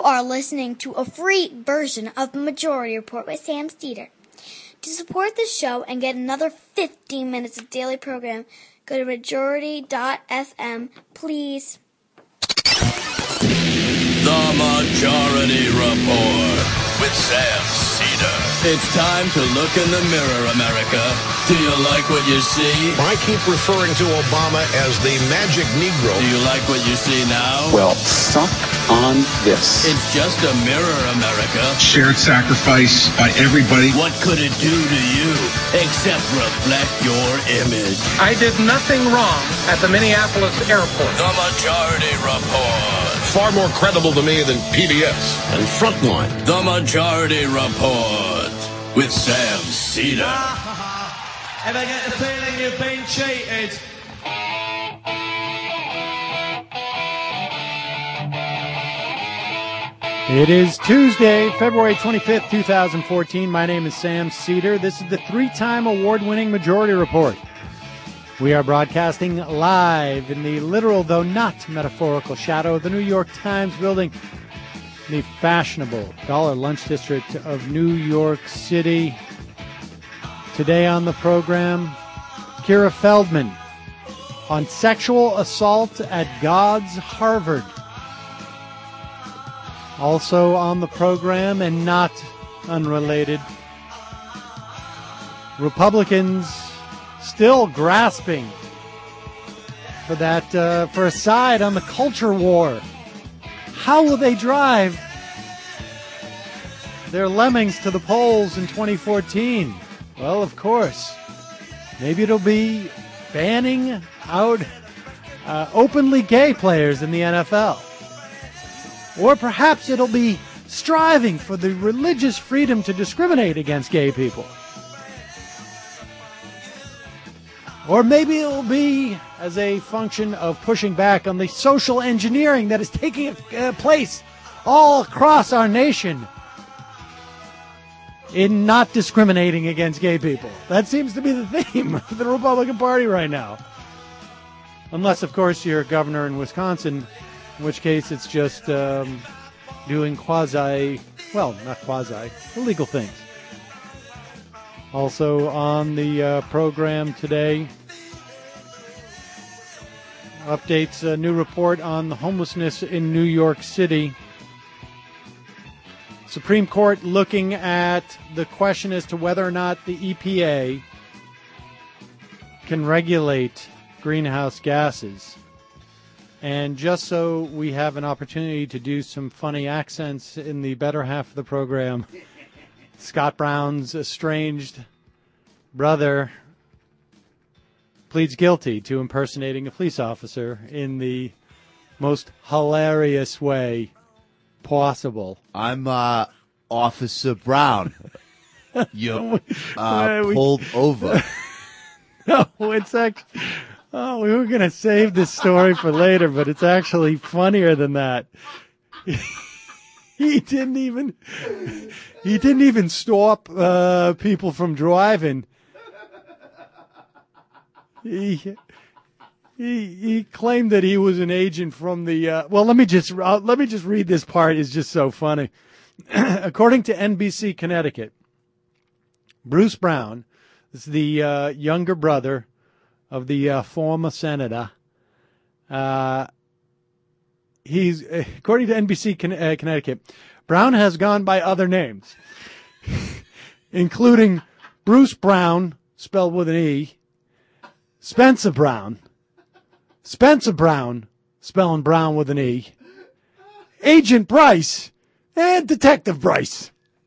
are listening to a free version of Majority Report with Sam Steeder. To support the show and get another 15 minutes of daily program, go to majority.fm, please. The Majority Report with Sam Steeder. It's time to look in the mirror, America. Do you like what you see? I keep referring to Obama as the magic Negro. Do you like what you see now? Well, suck on this. It's just a mirror, America. Shared sacrifice by everybody. What could it do to you except reflect your image? I did nothing wrong at the Minneapolis airport. The Majority Report. Far more credible to me than PBS and Frontline. The Majority Report with Sam Steeder. Ever get the feeling you've been cheated? It is Tuesday, February 25th, 2014. My name is Sam Steeder. This is the three-time award-winning Majority Report. We are broadcasting live in the literal, though not metaphorical, shadow of the New York Times building, the fashionable Dollar Lunch District of New York City. Today on the program, Kira Feldman on sexual assault at God's Harvard. Also on the program, and not unrelated, Republicans still grasping for that for a side on the culture war. How will they drive their lemmings to the polls in 2014? Well, of course, maybe it'll be banning out openly gay players in the NFL. Or perhaps it'll be striving for the religious freedom to discriminate against gay people. Or maybe it'll be as a function of pushing back on the social engineering that is taking place all across our nation in not discriminating against gay people. That seems to be the theme of the Republican Party right now. Unless, of course, you're a governor in Wisconsin, in which case it's just doing illegal things. Also on the program today, updates a new report on the homelessness in New York City. Supreme Court looking at the question as to whether or not the EPA can regulate greenhouse gases. And just so we have an opportunity to do some funny accents in the better half of the program, Scott Brown's estranged brother pleads guilty to impersonating a police officer in the most hilarious way possible. I'm Officer Brown. You pulled over. No, it's actually... Oh, we were going to save this story for later, but it's actually funnier than that. He didn't even stop people from driving. He claimed that he was an agent from the well, let me just read this part. It's just so funny. According to NBC Connecticut, Bruce Brown is the younger brother of the former senator. He's, according to NBC Connecticut, Brown has gone by other names, including Bruce Brown, spelled with an E, Spencer Brown, spelling Brown with an E, Agent Bryce, and Detective Bryce.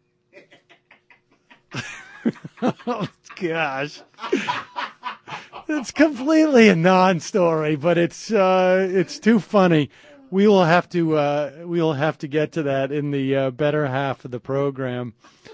Oh, gosh. It's completely a non-story, but it's too funny. We will have to get to that in the better half of the program.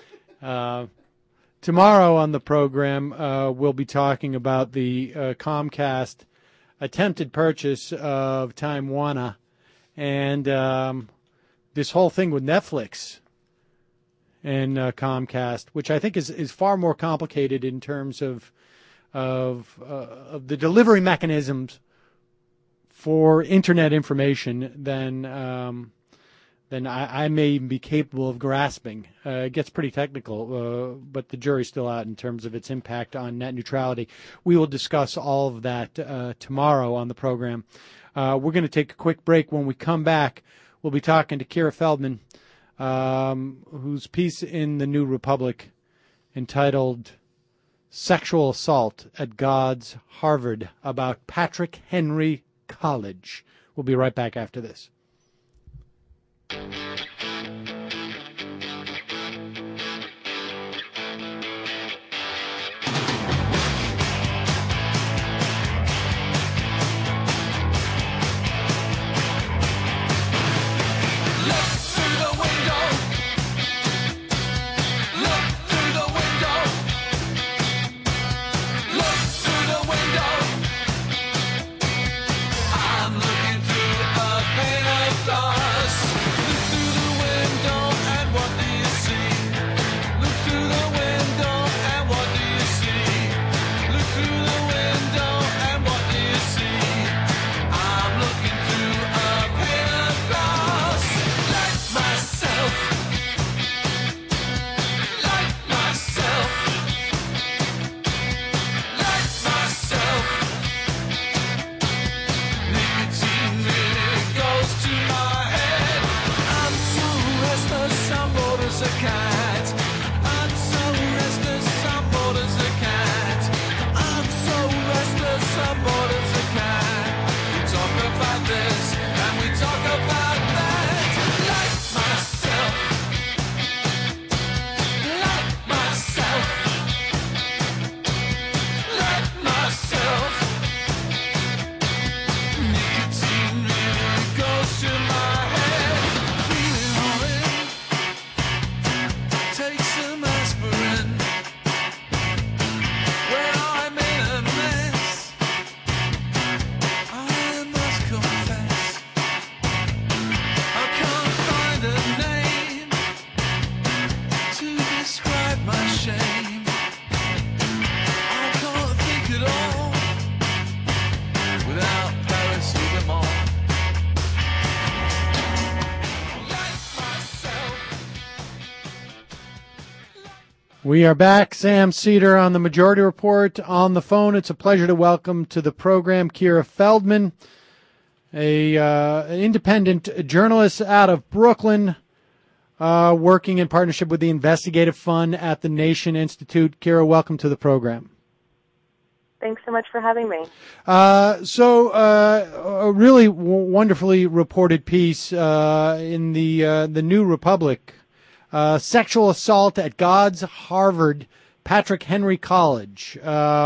Tomorrow on the program, we'll be talking about the Comcast attempted purchase of Time Warner and this whole thing with Netflix and Comcast, which I think is far more complicated in terms of the delivery mechanisms for internet information than than I may even be capable of grasping. It gets pretty technical, but the jury's still out in terms of its impact on net neutrality. We will discuss all of that tomorrow on the program. We're going to take a quick break. When we come back, we'll be talking to Kira Feldman, whose piece in the New Republic entitled Sexual Assault at God's Harvard about Patrick Henry College. We'll be right back after this. We are back. Sam Seder on the Majority Report. On the phone, it's a pleasure to welcome to the program Kira Feldman, an independent journalist out of Brooklyn, working in partnership with the Investigative Fund at the Nation Institute. Kira, welcome to the program. Thanks so much for having me. A really wonderfully reported piece in the New Republic. Sexual assault at God's Harvard Patrick Henry College.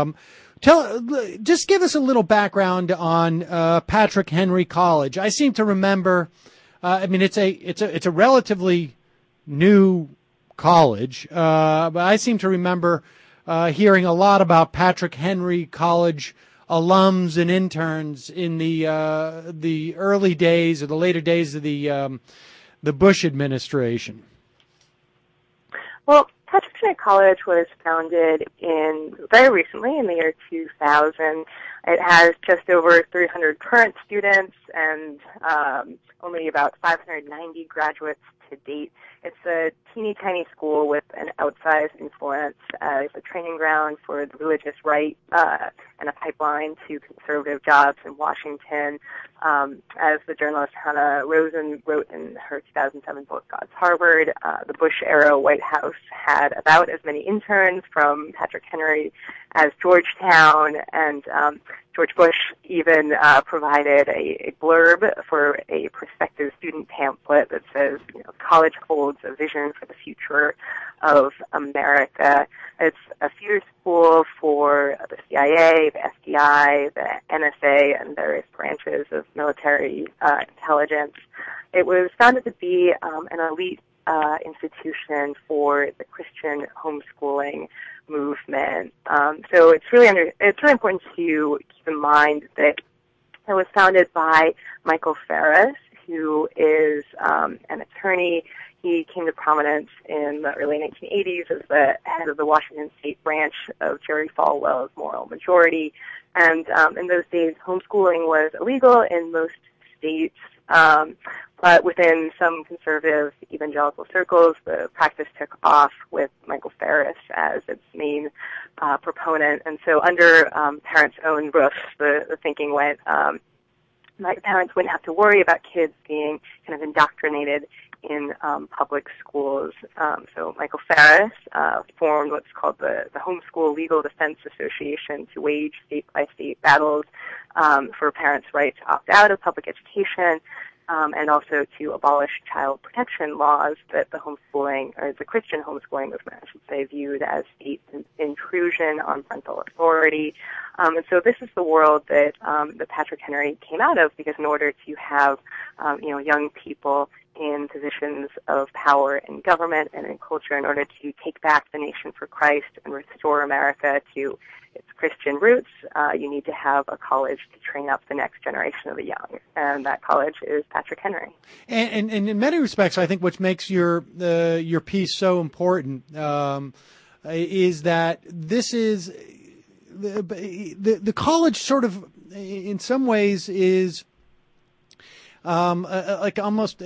Just give us a little background on Patrick Henry College. I seem to remember. It's a relatively new college, but I seem to remember hearing a lot about Patrick Henry College alums and interns in the early days or the later days of the Bush administration. Well, Patrick Henry College was founded very recently in the year 2000. It has just over 300 current students and only about 590 graduates to date. It's a teeny tiny school with an outsized influence as a training ground for the religious right and a pipeline to conservative jobs in Washington. As the journalist Hannah Rosen wrote in her 2007 book, God's Harvard, the Bush-era White House had about as many interns from Patrick Henry as Georgetown, and George Bush even provided a blurb for a prospective student pamphlet that says, college holds a vision for the future of America. It's a feeder school for the CIA, the FBI, the NSA, and various branches of military intelligence. It was founded to be an elite institution for the Christian homeschooling movement. So it's really important to keep in mind that it was founded by Michael Farris, who is an attorney. He came to prominence in the early 1980s as the head of the Washington State branch of Jerry Falwell's Moral Majority. And in those days, homeschooling was illegal in most states, But within some conservative evangelical circles, the practice took off with Michael Farris as its main proponent. And so under parents' own roofs, the thinking went, parents wouldn't have to worry about kids being kind of indoctrinated in public schools. So Michael Farris formed what's called the Homeschool Legal Defense Association to wage state-by-state battles for parents' right to opt out of public education, and also to abolish child protection laws that the homeschooling, or the Christian homeschooling movement, I should say, viewed as state intrusion on parental authority. And so this is the world that Patrick Henry came out of, because in order to have young people in positions of power in government and in culture, in order to take back the nation for Christ and restore America to its Christian roots, you need to have a college to train up the next generation of the young, and that college is Patrick Henry. And in many respects, I think what makes your piece so important is that this is the college sort of, in some ways, is like almost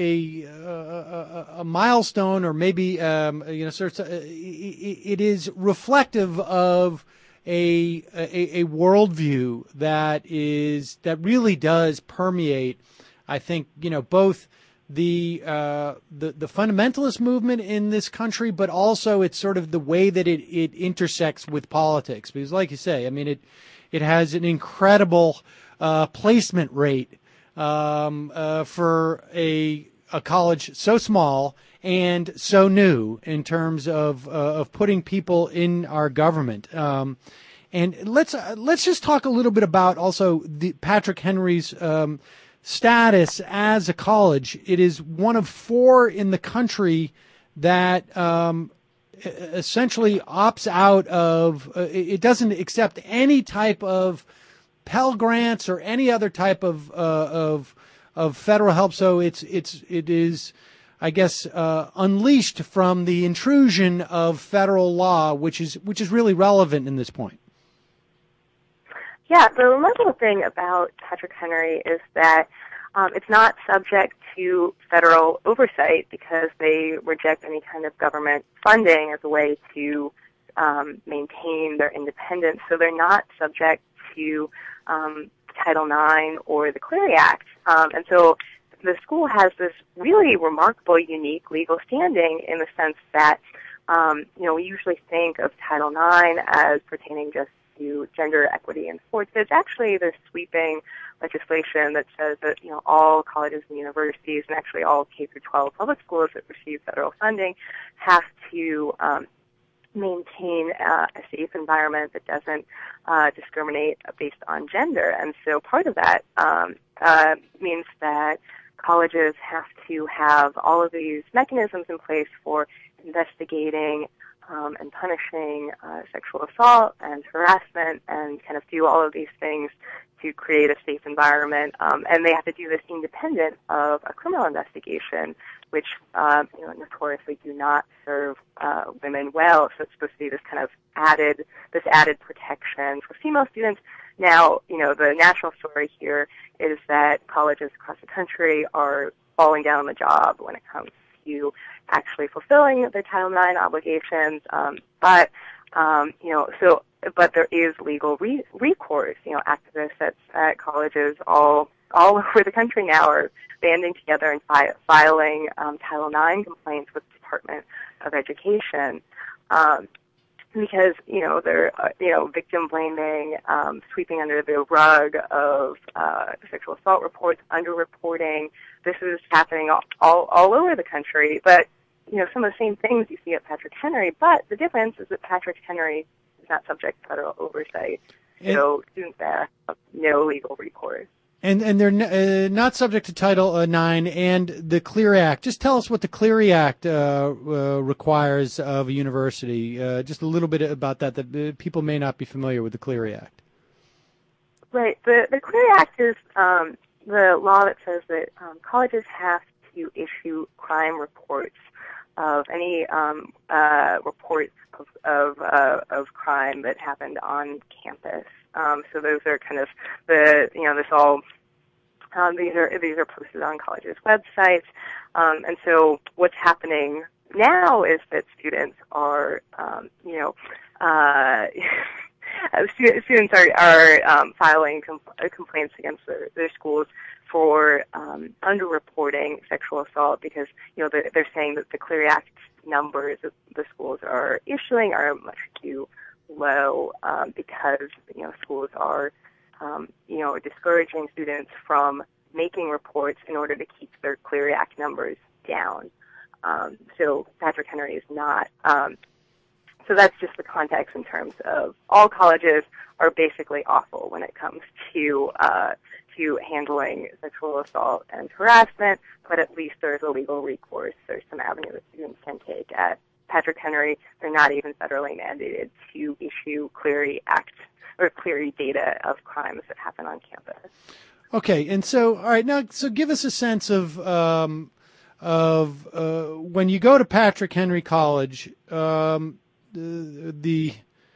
a milestone, or maybe sort of, it is reflective of a worldview that really does permeate, I think, both the fundamentalist movement in this country, but also it's sort of the way that it intersects with politics. Because, like you say, I mean, it has an incredible placement rate for a college so small and so new in terms of putting people in our government. And let's just talk a little bit about also the Patrick Henry's status as a college. It is one of 4 in the country that essentially opts out of. It doesn't accept any type of Pell Grants or any other type of federal help. So it is, I guess, unleashed from the intrusion of federal law, which is really relevant in this point. Yeah, the remarkable thing about Patrick Henry is that it's not subject to federal oversight, because they reject any kind of government funding as a way to maintain their independence. So they're not subject to Title IX or the Clery Act. And so the school has this really remarkable, unique legal standing in the sense that, we usually think of Title IX as pertaining just to gender equity in sports. But it's actually this sweeping legislation that says that, all colleges and universities, and actually all K-12 public schools that receive federal funding, have to maintain a safe environment that doesn't discriminate based on gender. And so part of that means that colleges have to have all of these mechanisms in place for investigating and punishing sexual assault and harassment, and kind of do all of these things to create a safe environment. And they have to do this independent of a criminal investigation, which notoriously do not serve women well. So it's supposed to be this kind of added protection for female students. Now, the national story here is that colleges across the country are falling down on the job when it comes to actually fulfilling their Title IX obligations. But there is legal recourse. Activists at colleges all over the country now are banding together and filing Title IX complaints with the Department of Education, because they're victim blaming, sweeping under the rug of sexual assault reports, underreporting. This is happening all over the country, but some of the same things you see at Patrick Henry. But the difference is that Patrick Henry is not subject to federal oversight, so students there have no legal recourse. And they're not subject to Title IX and the Clery Act. Just tell us what the Clery Act requires of a university. Just a little bit about that people may not be familiar with the Clery Act. Right. The Clery Act is the law that says that colleges have to issue crime reports of any reports of crime that happened on campus. So those are kind of this all These are posted on colleges' websites, and so what's happening now is that students are, students are filing complaints against their schools for underreporting sexual assault because they're saying that the Clery Act numbers that the schools are issuing are much too low because schools are discouraging students from making reports in order to keep their Clery Act numbers down. So Patrick Henry is not. So that's just the context in terms of all colleges are basically awful when it comes to handling sexual assault and harassment, but at least there's a legal recourse. There's some avenue that students can take. At Patrick Henry, they're not even federally mandated to issue Clery Act or Clery data of crimes that happen on campus. Okay, and so, all right, now, so give us a sense of when you go to Patrick Henry College, the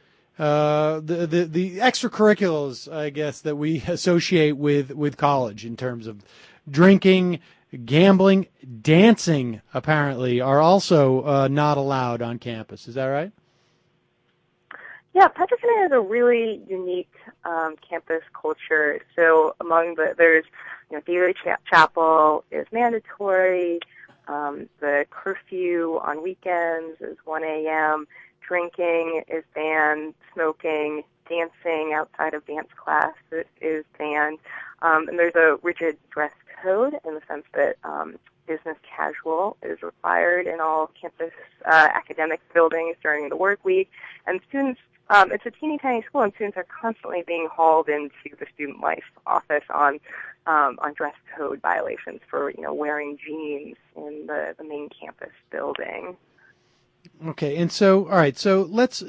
extracurriculars, I guess, that we associate with college in terms of drinking, gambling, dancing, apparently, are also not allowed on campus. Is that right? Yeah, Patrick Henry has a really unique campus culture. So there's daily chapel is mandatory. The curfew on weekends is 1 a.m. Drinking is banned. Smoking, dancing outside of dance class is banned. And there's a rigid dress code in the sense that business casual is required in all campus academic buildings during the work week. And students, it's a teeny tiny school, and students are constantly being hauled into the student life office on dress code violations for wearing jeans in the main campus building. Okay, and so all right, so let's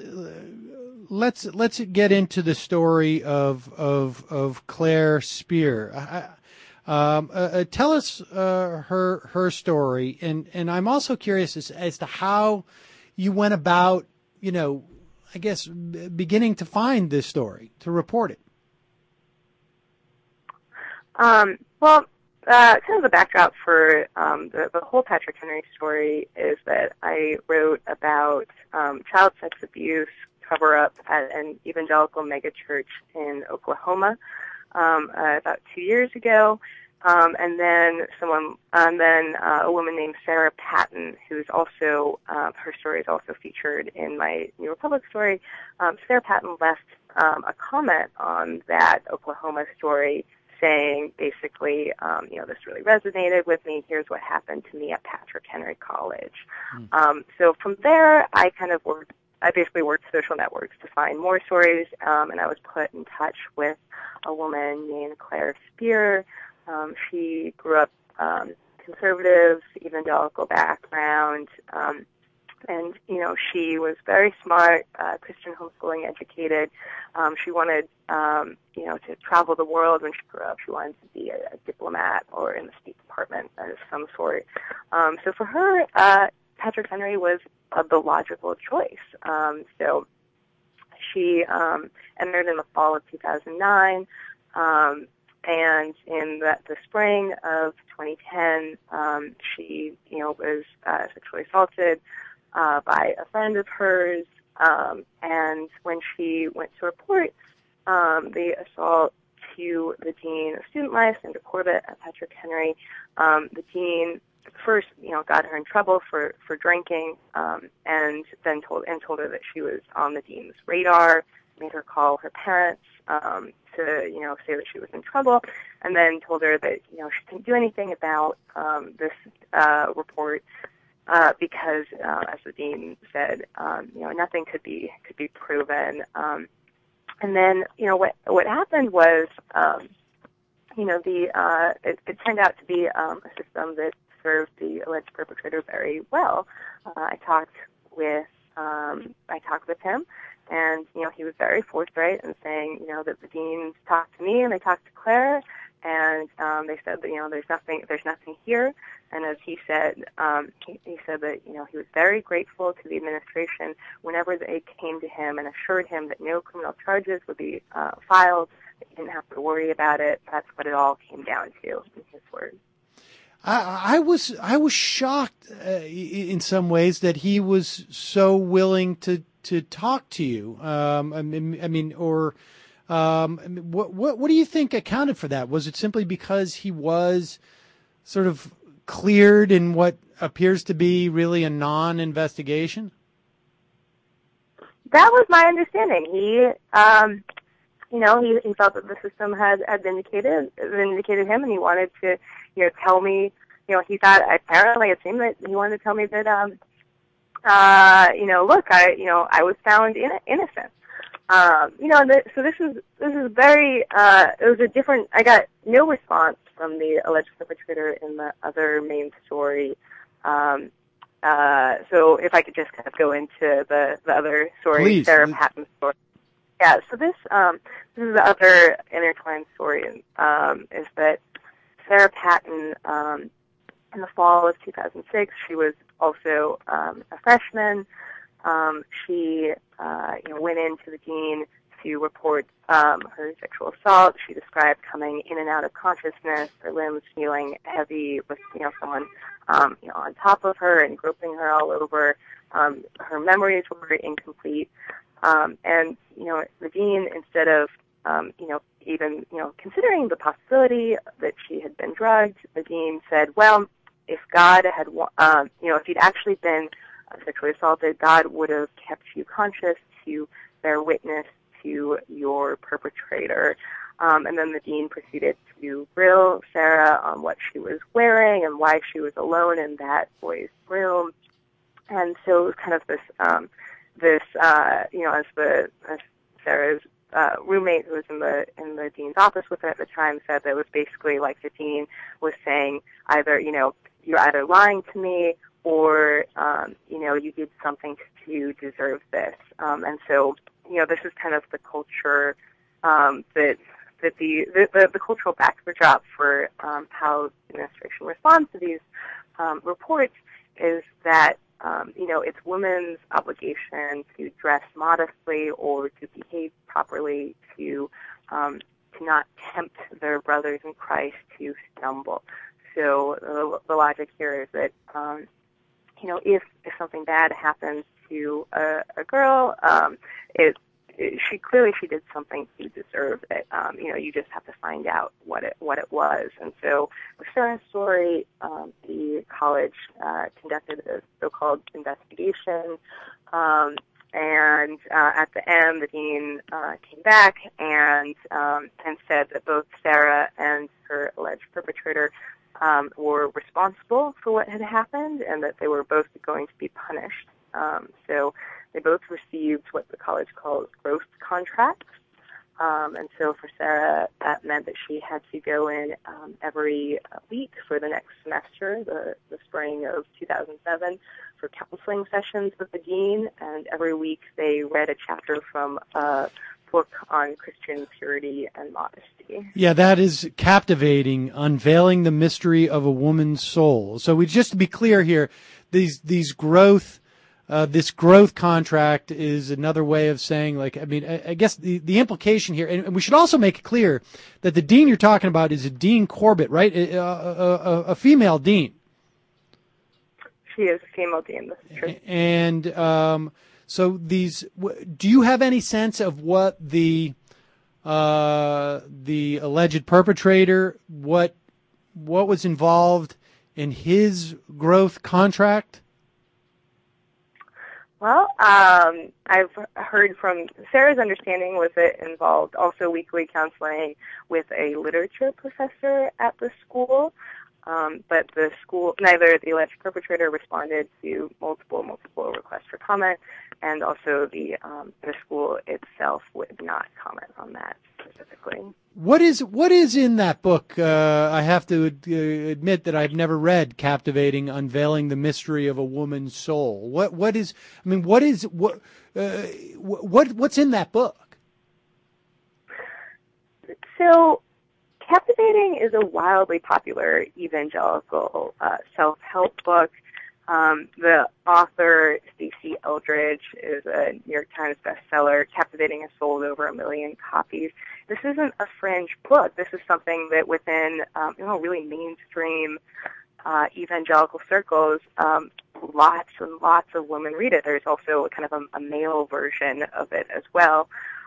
get into the story of Claire Spear. Tell us her story, and I'm also curious as to how you went about, I guess, beginning to find this story, to report it. Kind of the backdrop for the whole Patrick Henry story is that I wrote about child sex abuse cover-up at an evangelical megachurch in Oklahoma about 2 years ago. And then a woman named Sarah Patton, who's also, her story is also featured in my New Republic story. Sarah Patton left a comment on that Oklahoma story saying basically, this really resonated with me. Here's what happened to me at Patrick Henry College. So from there, I basically worked social networks to find more stories, and I was put in touch with a woman named Claire Spear. She grew up conservative, evangelical background, and she was very smart, Christian homeschooling educated. She wanted, to travel the world when she grew up. She wanted to be a diplomat or in the State Department of some sort. So for her, Patrick Henry was the logical choice. So she entered in the fall of 2009. And in the spring of 2010, she, was sexually assaulted by a friend of hers. And when she went to report the assault to the dean of student life, Sandra Corbett at Patrick Henry, the dean first, got her in trouble for drinking, and then told her that she was on the dean's radar, made her call her parents to say that she was in trouble, and then told her that she couldn't do anything about this report because, as the dean said, nothing could be proven. And then what happened was it turned out to be a system that served the alleged perpetrator very well. I talked with him. And, he was very forthright in saying, that the deans talked to me and they talked to Claire, and they said that, there's nothing here. And as he said, he said that, he was very grateful to the administration whenever they came to him and assured him that no criminal charges would be filed, He didn't have to worry about it. That's what it all came down to, in his words. I was shocked in some ways that he was so willing to talk to you. What do you think accounted for that? Was it simply because he was sort of cleared in what appears to be really a non-investigation? That was my understanding. He felt that the system had vindicated him, and he wanted to, tell me, he thought, apparently it seemed that he wanted to tell me that, look, I was found innocent. So this is very, it was a different, I got no response from the alleged perpetrator in the other main story. So if I could just kind of go into the other story, Please. Sarah Patton's story. Yeah, so this is the other intertwined story, is that Sarah Patton, in the fall of 2006, she was also a freshman. She went into the dean to report her sexual assault. She described coming in and out of consciousness, her limbs feeling heavy with someone on top of her and groping her all over. Her memories were incomplete, and the dean, instead of even considering the possibility that she had been drugged, the dean said, well, if God had if you'd actually been sexually assaulted, God would have kept you conscious to bear witness to your perpetrator. And then the dean proceeded to grill Sarah on what she was wearing and why she was alone in that boy's room. And so it was kind of this, as Sarah's roommate, who was in the dean's office with her at the time, said that it was basically like the dean was saying, either you're either lying to me or you did something to deserve this. And so this is kind of the culture that the cultural backdrop for how the administration responds to these reports is that it's women's obligation to dress modestly or to behave properly, to not tempt their brothers in Christ to stumble. So the logic here is that if something bad happens to a girl, she did something to deserve it. You just have to find out what it was. And so with Sarah's story, the college conducted a so-called investigation, and at the end, the dean came back and said that both Sarah and her alleged perpetrator were responsible for what had happened, and that they were both going to be punished. So they both received what the college calls growth contracts. And so for Sarah, that meant that she had to go in every week for the next semester, the spring of 2007, for counseling sessions with the dean. And every week they read a chapter from a book on Christian purity and modesty. Yeah, that is captivating. Unveiling the Mystery of a Woman's Soul. So just to be clear here, these growth. This growth contract is another way of saying, I guess the implication here, and we should also make it clear that the dean you're talking about is a Dean Corbett, right? A female dean. She is a female dean, that's true. And so do you have any sense of what the alleged perpetrator, what was involved in his growth contract? Well, I've heard from Sarah's understanding was it involved also weekly counseling with a literature professor at the school, but the school, neither the alleged perpetrator responded to multiple requests for comment, and also the school itself would not comment on that specifically. What is in that book? I have to admit that I've never read Captivating: Unveiling the Mystery of a Woman's Soul. What's in that book? So, Captivating is a wildly popular evangelical self-help book. The author, Stacey Eldridge, is a New York Times bestseller. Captivating has sold over 1 million copies. This isn't a fringe book. This is something that within, really mainstream evangelical circles, lots and lots of women read it. There's also kind of a male version of it as well.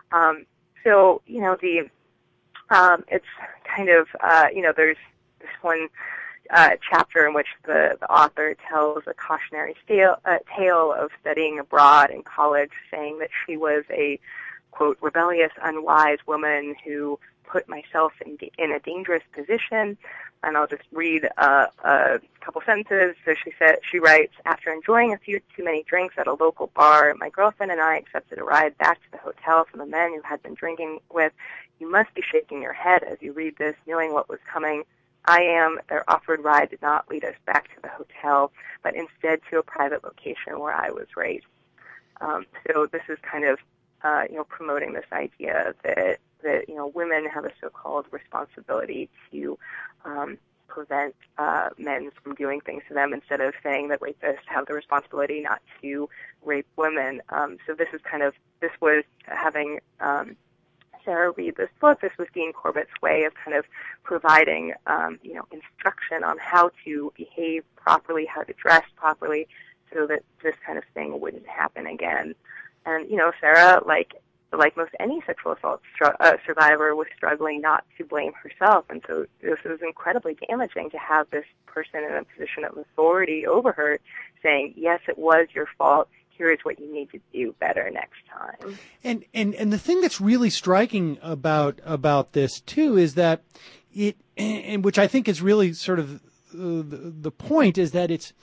It's kind of, there's this one chapter in which the author tells a cautionary tale of studying abroad in college, saying that she was a, quote, rebellious, unwise woman who put myself in a dangerous position. And I'll just read a couple sentences. So she writes, after enjoying a few too many drinks at a local bar, my girlfriend and I accepted a ride back to the hotel from the men who had been drinking with. You must be shaking your head as you read this, knowing what was coming. I am. Their offered ride did not lead us back to the hotel, but instead to a private location where I was raised. So this is kind of, promoting this idea that women have a so-called responsibility to prevent men from doing things to them, instead of saying that rapists have the responsibility not to rape women. So this was having Sarah read this book. This was Dean Corbett's way of kind of providing, instruction on how to behave properly, how to dress properly, so that this kind of thing wouldn't happen again. And, Sarah, like most any sexual assault survivor, was struggling not to blame herself. And so this was incredibly damaging to have this person in a position of authority over her saying, yes, it was your fault. Here's what you need to do better next time. And the thing that's really striking about this too is that which I think is really sort of the point, is that it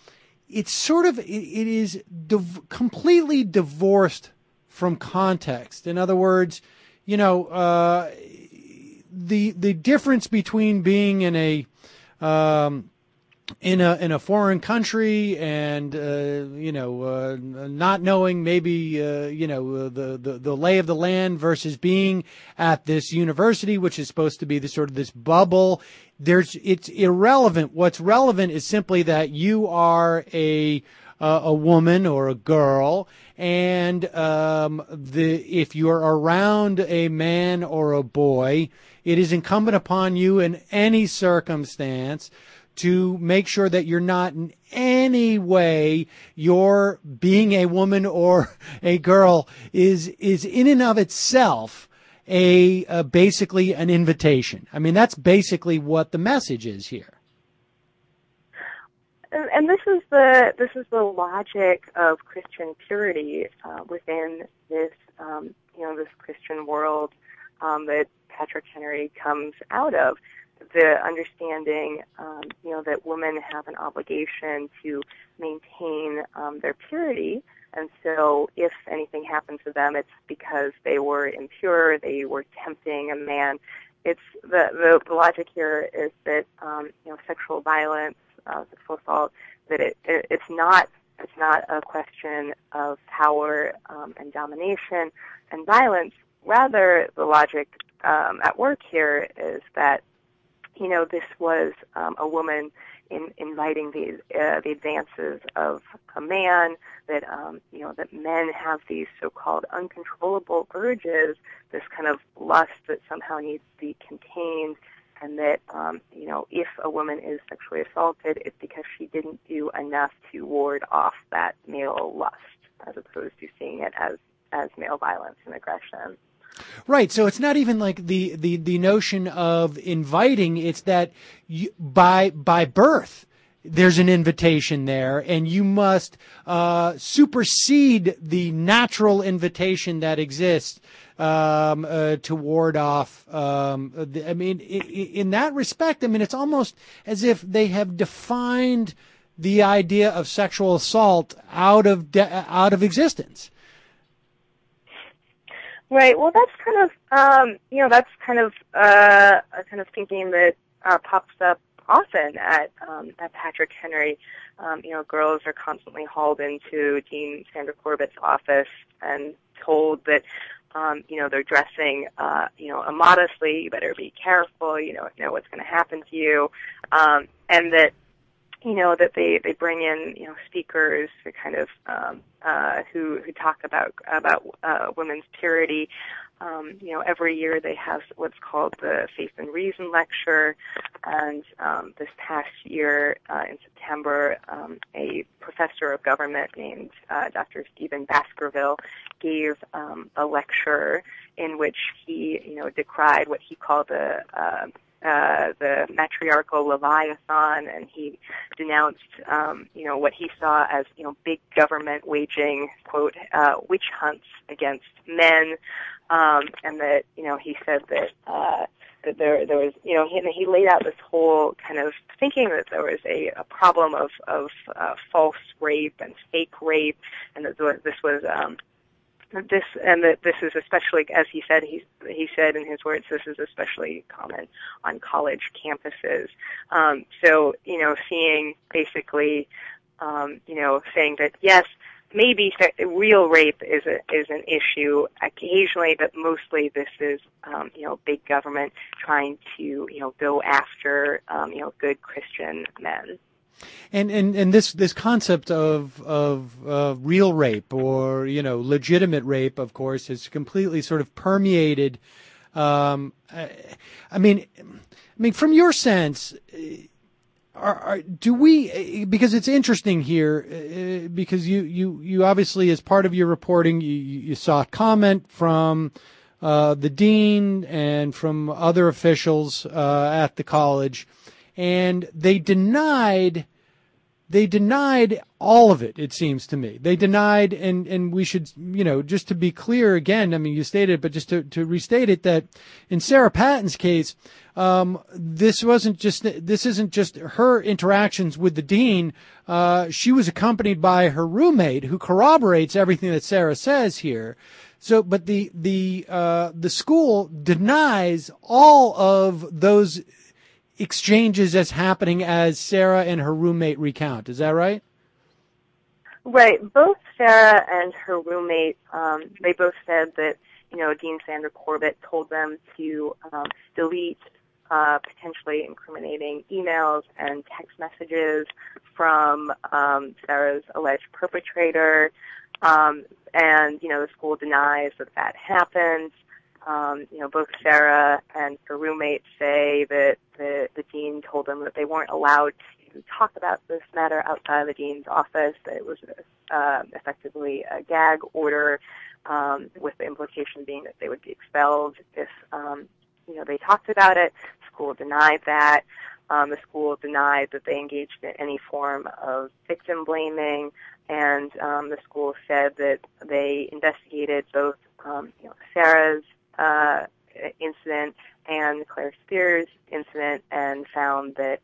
is completely divorced from context. In other words, the difference between being in a foreign country and not knowing maybe the lay of the land versus being at this university, which is supposed to be this bubble. It's irrelevant. What's relevant is simply that you are a woman or a girl, and if you're around a man or a boy, it is incumbent upon you in any circumstance to make sure that you're not in any way, your being a woman or a girl is in and of itself basically an invitation. I mean, that's basically what the message is here. And this is the logic of Christian purity within this this Christian world that Patrick Henry comes out of. The understanding, that women have an obligation to maintain their purity, and so if anything happens to them, it's because they were impure, they were tempting a man. It's the logic here is that sexual violence, sexual assault, that it's not a question of power and domination and violence. Rather, the logic at work here is that this was a woman inviting the advances of a man, that that men have these so-called uncontrollable urges, this kind of lust that somehow needs to be contained, and that if a woman is sexually assaulted, it's because she didn't do enough to ward off that male lust, as opposed to seeing it as male violence and aggression. Right. So it's not even like the notion of inviting. It's that by birth, there's an invitation there, and you must supersede the natural invitation that exists to ward off. In that respect, it's almost as if they have defined the idea of sexual assault out of existence. Right. Well, that's kind of a kind of thinking that pops up often at Patrick Henry. Girls are constantly hauled into Dean Sandra Corbett's office and told that they're dressing immodestly. You better be careful. You don't know what's going to happen to you, and that that they bring in, speakers to kind of, who talk about women's purity. Every year they have what's called the Faith and Reason Lecture, and this past year in September, a professor of government named Dr. Stephen Baskerville gave a lecture in which he, decried what he called the matriarchal Leviathan, and he denounced, what he saw as, big government waging, quote, witch hunts against men, and that, he said that there was, he laid out this whole kind of thinking that there was a problem of false rape and fake rape, and that this was, that this is especially, as he said in his words, this is especially common on college campuses. So, seeing basically, saying that yes, maybe real rape is an issue occasionally, but mostly this is, big government trying to, go after, good Christian men. And this concept of real rape or legitimate rape, of course, has completely sort of permeated. I mean, from your sense, do we? Because it's interesting here, because you obviously, as part of your reporting, you saw a comment from the dean and from other officials at the college, and they denied all of it, it seems to me. They denied, and we should, just to be clear again, I mean, you stated it, but just to restate it, that in Sarah Patton's case, this isn't just her interactions with the dean. She was accompanied by her roommate, who corroborates everything that Sarah says here. So, but the school denies all of those exchanges as happening as Sarah and her roommate recount. Is that right? Right. Both Sarah and her roommate, they both said that, Dean Sandra Corbett told them to delete potentially incriminating emails and text messages from Sarah's alleged perpetrator. And, the school denies that happened. Both Sarah and her roommate say that the dean told them that they weren't allowed to talk about this matter outside the dean's office, that it was effectively a gag order, with the implication being that they would be expelled if, they talked about it. The school denied that. The school denied that they engaged in any form of victim blaming, and the school said that they investigated both, Sarah's incident and Claire Spears' incident, and found that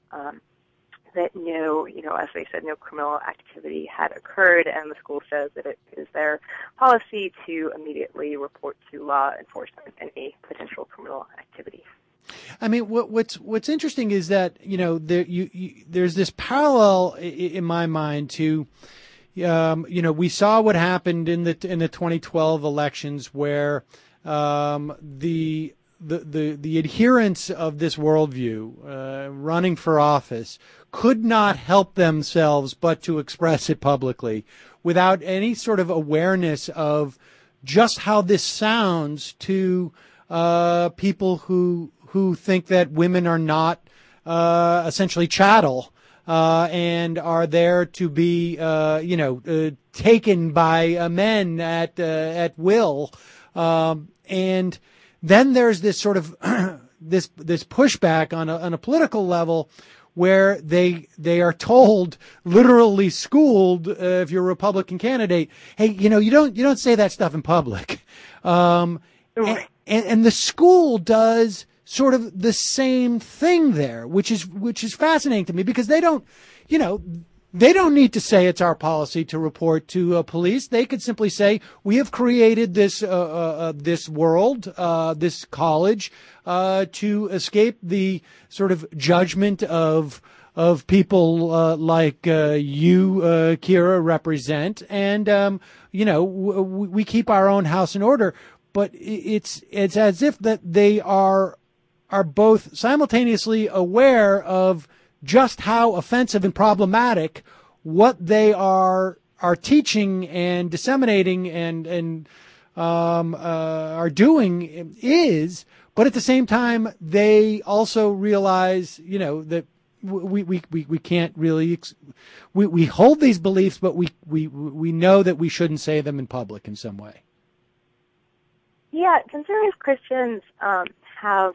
no, as they said, no criminal activity had occurred, and the school says that it is their policy to immediately report to law enforcement any potential criminal activity. I mean, what's interesting is that there's this parallel in my mind to. We saw what happened in the 2012 elections, where the adherents of this worldview running for office could not help themselves but to express it publicly without any sort of awareness of just how this sounds to people who think that women are not essentially chattel. And are there to be, taken by men at will. And then there's this sort of, this pushback on a political level where they are told, literally schooled, if you're a Republican candidate, hey, you don't say that stuff in public. And the school does sort of the same thing there, which is fascinating to me, because they don't need to say it's our policy to report to police. They could simply say, we have created this world, this college, to escape the sort of judgment of people like you, Kira, represent, and we keep our own house in order. But it's as if that they are both simultaneously aware of just how offensive and problematic what they are teaching and disseminating and are doing is. But at the same time, they also realize, that we can't really we hold these beliefs, but we know that we shouldn't say them in public in some way. Yeah, conservative Christians have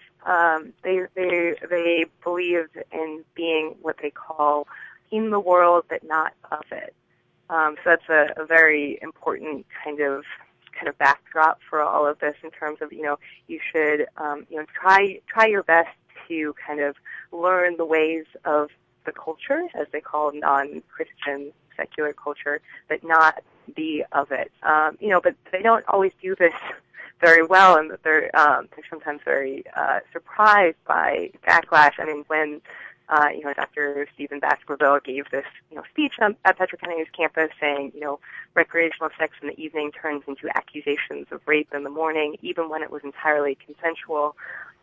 they believe in being what they call in the world but not of it. So that's a very important kind of backdrop for all of this in terms of you should try your best to kind of learn the ways of the culture, as they call non-Christian secular culture, but not be of it. But they don't always do this very well, and that they're sometimes very surprised by backlash. I mean, when Dr. Stephen Baskerville gave this speech at Patrick Henry's campus, saying recreational sex in the evening turns into accusations of rape in the morning, even when it was entirely consensual.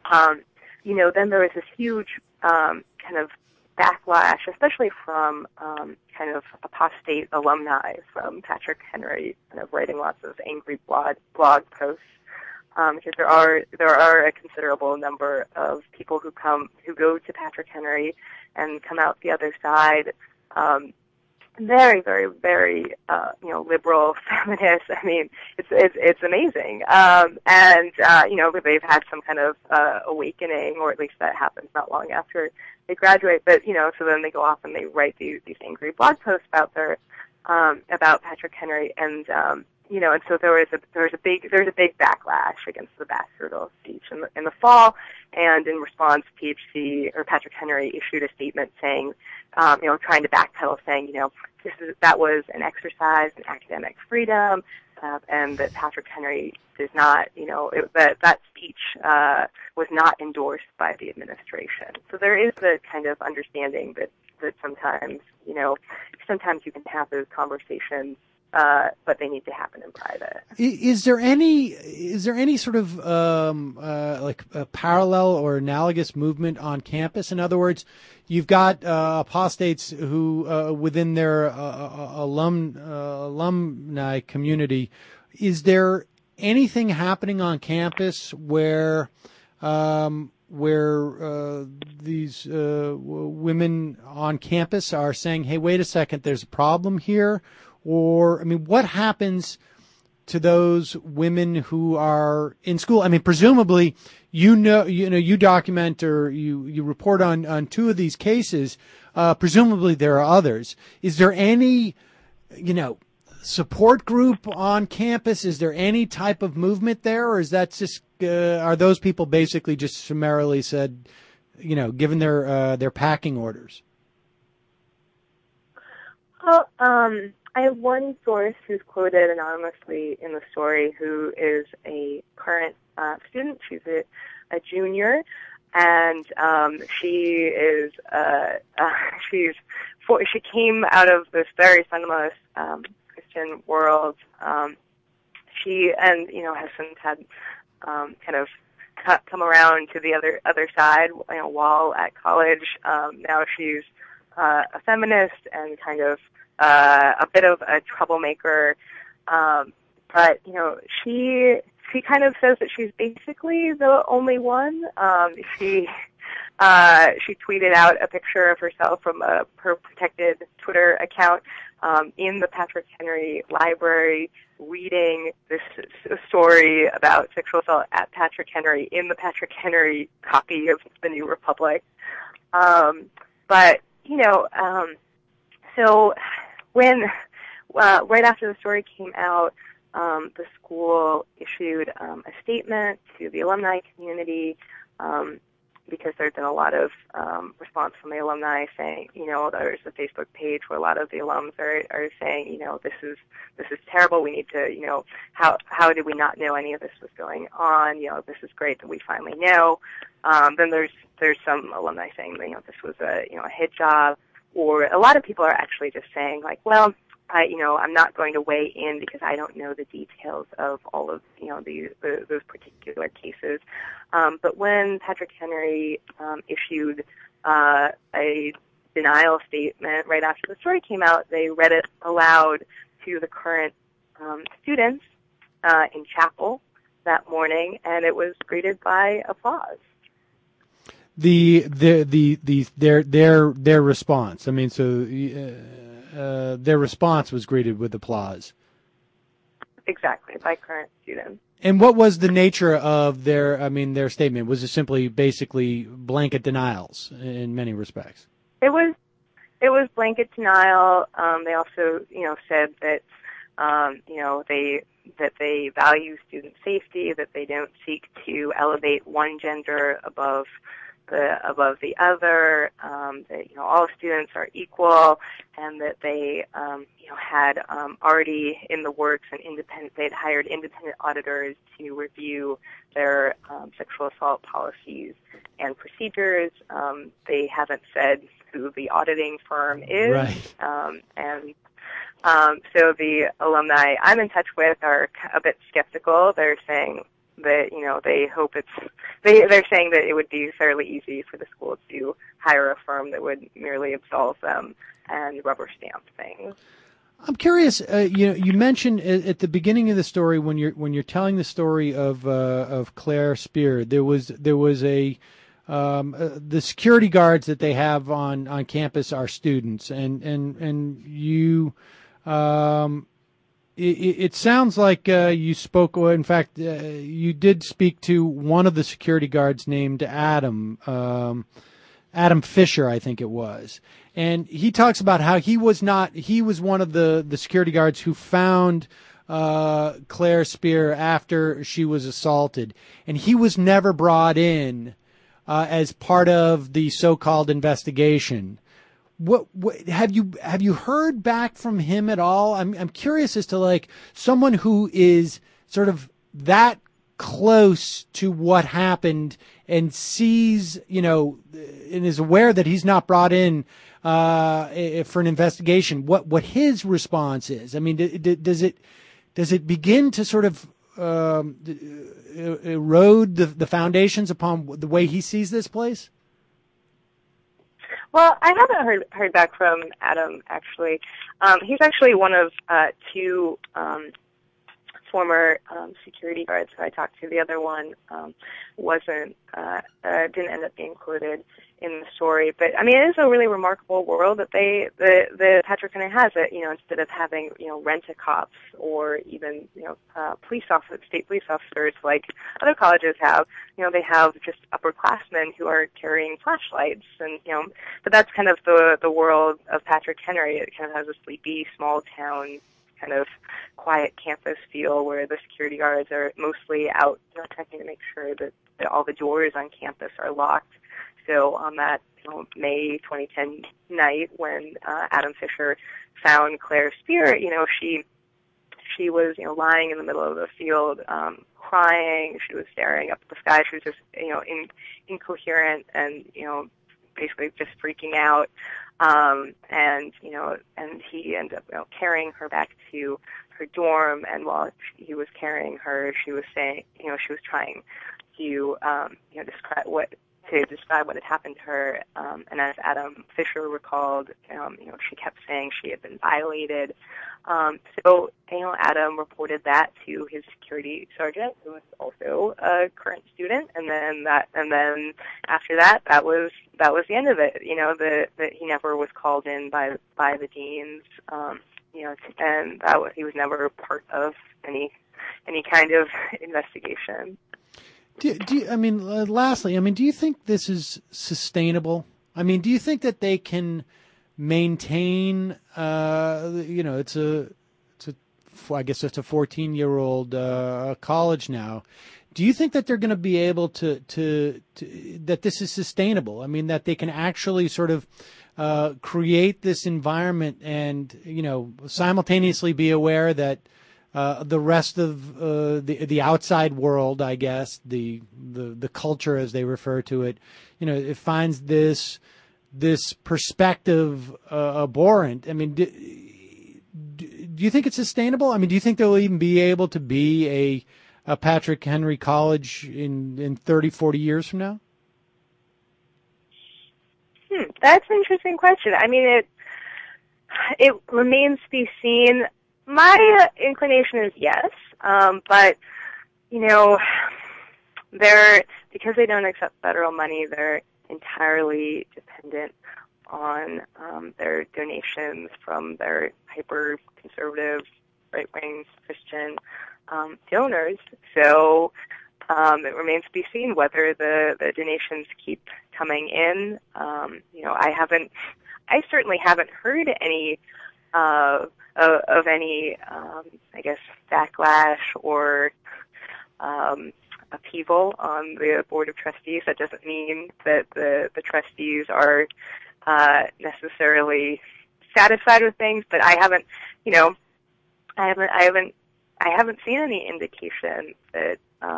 Then there was this huge kind of backlash, especially from kind of apostate alumni from Patrick Henry, kind of writing lots of angry blog posts. Because there are a considerable number of people who go to Patrick Henry and come out the other side, very, very, very, liberal feminists. I mean, it's amazing. They've had some kind of awakening, or at least that happens not long after they graduate. But so then they go off and they write these angry blog posts about about Patrick Henry, and so there's a big backlash against the Baskerville speech in the fall, and in response, Patrick Henry issued a statement saying, trying to backpedal, saying, that was an exercise in academic freedom, and that Patrick Henry does not, that speech was not endorsed by the administration. So there is the kind of understanding that sometimes you can have those conversations, but they need to happen in private. Is there any sort of like a parallel or analogous movement on campus? In other words, you've got apostates who within their alumni community. Is there anything happening on campus where these women on campus are saying, "Hey, wait a second, there's a problem here"? Or, I mean, what happens to those women who are in school? I mean, presumably, you document or you report on two of these cases. Presumably, there are others. Is there any, support group on campus? Is there any type of movement there, or is that just are those people basically just summarily said, given their packing orders? Well, I have one source who's quoted anonymously in the story who is a current student. She's a junior, and she came out of this very fundamentalist Christian world. She has since had kind of come around to the other side while at college. Now she's a feminist and kind of a bit of a troublemaker, but she kind of says that she's basically the only one. She tweeted out a picture of herself from her protected Twitter account in the Patrick Henry Library, reading this story about sexual assault at Patrick Henry in the Patrick Henry copy of the New Republic. So when right after the story came out, the school issued a statement to the alumni community, because there's been a lot of response from the alumni saying, there's a Facebook page where a lot of the alums are saying, this is terrible. We need to, how did we not know any of this was going on? This is great that we finally know. Then there's some alumni saying, this was a hit job. Or a lot of people are actually just saying, like, well, I'm not going to weigh in because I don't know the details of all of, those particular cases. But when Patrick Henry issued a denial statement right after the story came out. They read it aloud to the current students in chapel that morning, and it was greeted by applause. Their response. I mean, so their response was greeted with applause. Exactly, by current students. And what was the nature of their statement? Was it simply basically blanket denials in many respects? It was blanket denial. They also, said that, they value student safety, that they don't seek to elevate one gender above the other, that all students are equal, and that they had already in the works they'd hired independent auditors to review their sexual assault policies and procedures. They haven't said who the auditing firm is, right. So the alumni I'm in touch with are a bit skeptical. They're saying that, they hope they're saying that it would be fairly easy for the school to hire a firm that would merely absolve them and rubber stamp things. I'm curious. You mentioned at the beginning of the story when you're telling the story of Claire Spear, there was the security guards that they have on campus are students, and you. It sounds like you spoke, or in fact, you did speak to one of the security guards named Adam Fisher, I think it was. And he talks about how he was one of the security guards who found Claire Spear after she was assaulted. And he was never brought in as part of the so-called investigation. What have you heard back from him at all? I'm curious as to someone who is sort of that close to what happened and sees, and is aware that he's not brought in for an investigation. What his response is? I mean, does it begin to sort of erode the foundations upon the way he sees this place? Well, I haven't heard back from Adam, actually. He's actually one of two former security guards who I talked to. The other one didn't end up being included in the story. But, I mean, it is a really remarkable world that the Patrick Henry has. That, instead of having, rent-a-cops or even, state police officers like other colleges have, they have just upperclassmen who are carrying flashlights. And, but that's kind of the world of Patrick Henry. It kind of has a sleepy, small-town, kind of quiet campus feel where the security guards are mostly out, checking to make sure that all the doors on campus are locked. So on that May 2010 night when Adam Fisher found Claire Spear, she was lying in the middle of the field crying. She was staring up at the sky. She was just incoherent and basically just freaking out. And he ended up carrying her back to her dorm. And while he was carrying her, she was saying, she was trying to describe what had happened to her. And as Adam Fisher recalled, she kept saying she had been violated. So Adam reported that to his security sergeant, who was also a current student. And then after that was the end of it. That he never was called in by the deans. And he was never part of any kind of investigation. Lastly, do you think this is sustainable? I mean, do you think that they can maintain, it's a 14-year-old college now. Do you think that they're going to be able to that this is sustainable? I mean, that they can actually sort of create this environment and, simultaneously be aware that the rest of the outside world, I guess, the culture as they refer to it, it finds this perspective abhorrent. I mean, do you think it's sustainable? I mean, do you think there will even be able to be a Patrick Henry College in 30, 40 years from now? That's an interesting question. I mean, it remains to be seen. My inclination is yes, but, you know, because they don't accept federal money, they're entirely dependent on their donations from their hyper-conservative, right-wing Christian donors. So it remains to be seen whether the donations keep coming in. You know, I certainly haven't heard any of any, I guess, backlash or upheaval on the Board of Trustees. That doesn't mean that the trustees are necessarily satisfied with things, but I haven't seen any indication that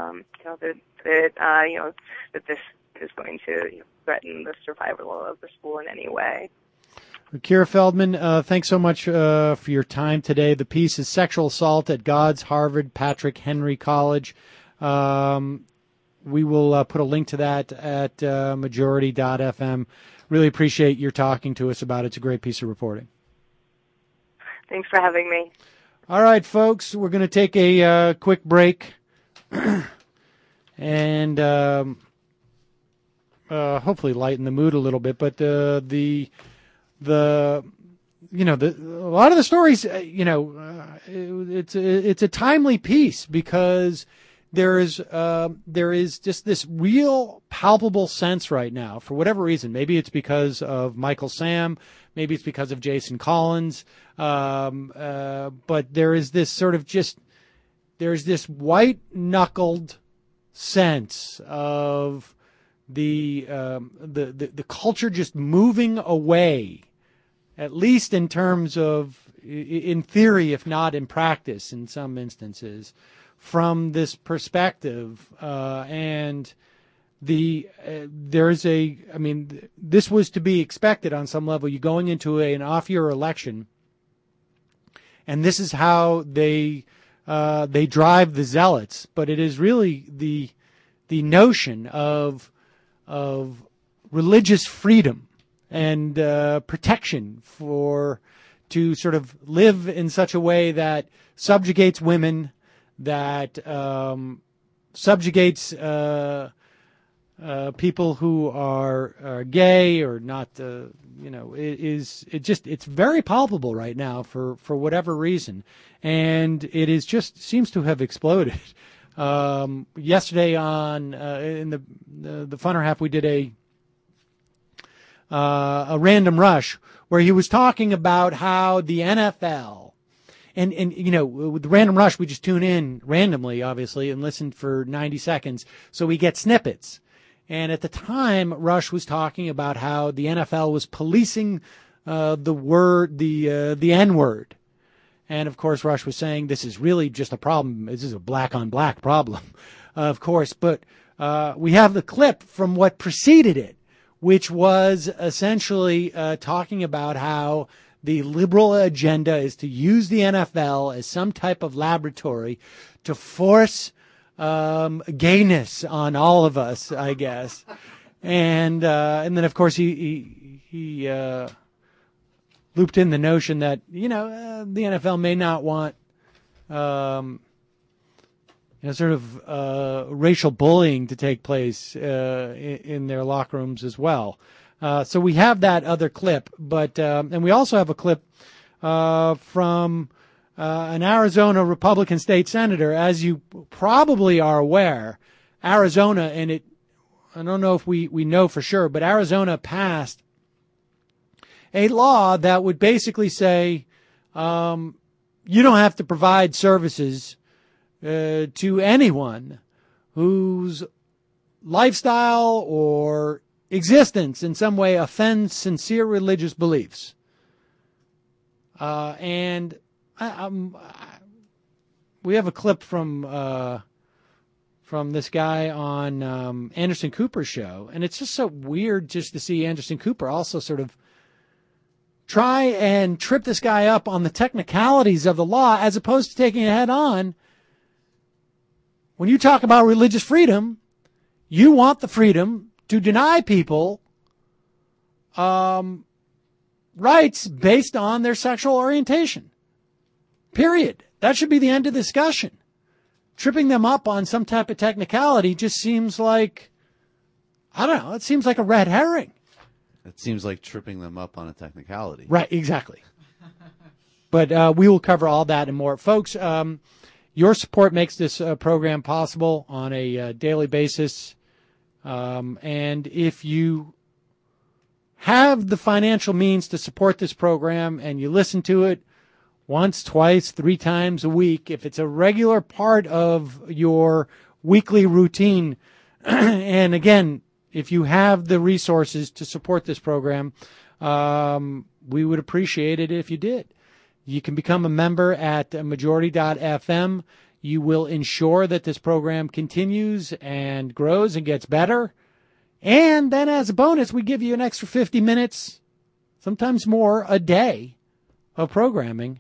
that this is going to threaten the survival of the school in any way. Kira Feldman, thanks so much for your time today. The piece is Sexual Assault at God's Harvard Patrick Henry College. We will put a link to that at majority.fm. Really appreciate your talking to us about it. It's a great piece of reporting. Thanks for having me. All right, folks, we're going to take a quick break and hopefully lighten the mood a little bit. But a lot of the stories, it's a timely piece because there is just this real palpable sense right now, for whatever reason. Maybe it's because of Michael Sam, maybe it's because of Jason Collins, but there is this sort of there's this white-knuckled sense of the culture just moving away, at least in terms of, in theory, if not in practice in some instances, from this perspective. And this was to be expected on some level. You're going into an off-year election, and this is how they drive the zealots. But it is really the notion of religious freedom and protection to sort of live in such a way that subjugates women, that subjugates people who are gay or not. It's very palpable right now for whatever reason, and it is just seems to have exploded. Yesterday on in the Funner Half, we did a Random Rush where he was talking about how the NFL and with the Random Rush, we just tune in randomly, obviously, and listen for 90 seconds, so we get snippets. And at the time, Rush was talking about how the NFL was policing the N-word. And, of course, Rush was saying this is really just a problem. This is a black-on-black problem, of course. But we have the clip from what preceded it, which was essentially talking about how the liberal agenda is to use the NFL as some type of laboratory to force gayness on all of us, I guess. And then, of course, he looped in the notion that, the NFL may not want, racial bullying to take place in their locker rooms as well. So we have that other clip, but and we also have a clip from an Arizona Republican state senator. As you probably are aware, Arizona, and I don't know if we know for sure, but Arizona passed a law that would basically say you don't have to provide services to anyone whose lifestyle or existence in some way offends sincere religious beliefs. And we have a clip from this guy on Anderson Cooper's show, and it's just so weird just to see Anderson Cooper also sort of try and trip this guy up on the technicalities of the law as opposed to taking it head on. When you talk about religious freedom, you want the freedom to deny people rights based on their sexual orientation. Period. That should be the end of the discussion. Tripping them up on some type of technicality just seems like, I don't know, it seems like a red herring. It seems like tripping them up on a technicality. Right, exactly. But we will cover all that and more. Folks, your support makes this program possible on a daily basis. And if you have the financial means to support this program and you listen to it once, twice, 3 times a week, if it's a regular part of your weekly routine, and again, if you have the resources to support this program, we would appreciate it if you did. You can become a member at majority.fm. You will ensure that this program continues and grows and gets better. And then as a bonus, we give you an extra 50 minutes, sometimes more, a day of programming.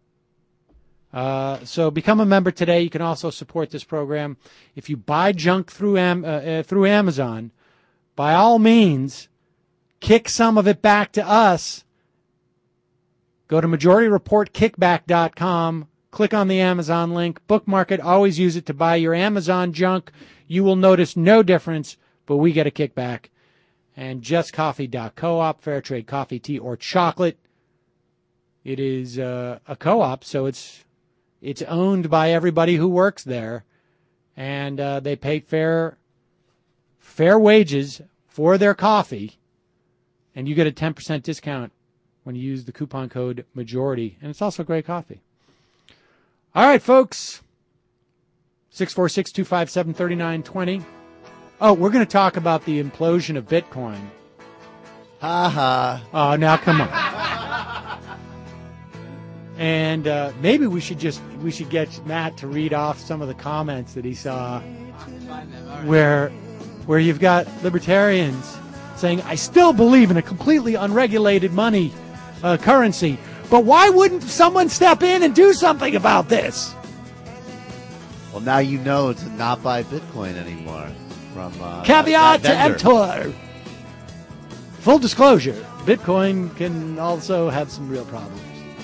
So become a member today. You can also support this program. If you buy junk through Amazon, by all means, kick some of it back to us. Go to MajorityReportKickback.com, click on the Amazon link, bookmark it, always use it to buy your Amazon junk. You will notice no difference, but we get a kickback. And JustCoffee.coop, fair trade coffee, tea, or chocolate. It is a co-op, so it's owned by everybody who works there, and they pay fair wages for their coffee, and you get a 10% discount when you use the coupon code MAJORITY, and it's also great coffee. All right, folks, 646-257-3920. Oh, we're going to talk about the implosion of Bitcoin. Ha ha. Oh, now come on. And maybe we should get Matt to read off some of the comments that he saw, where you've got libertarians saying, "I still believe in a completely unregulated money currency, but why wouldn't someone step in and do something about this?" Well, now you know to not buy Bitcoin anymore from caveat that emptor. Full disclosure: Bitcoin can also have some real problems.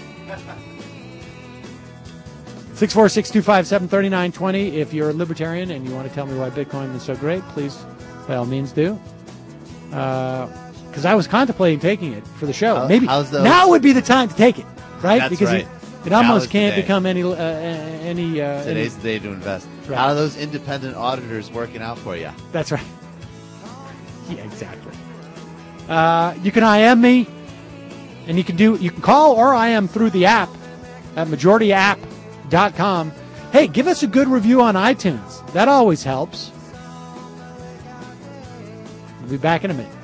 646-257-3920. If you're a libertarian and you want to tell me why Bitcoin is so great, please, by all means, do. Because I was contemplating taking it for the show. Maybe now would be the time to take it, right? That's because right. It almost can't become any. Today's the day to invest. Right. How are those independent auditors working out for you? That's right. Yeah, exactly. You can IM me, and you can call or IM through the app at majorityapp.com. Hey, give us a good review on iTunes. That always helps. We'll be back in a minute.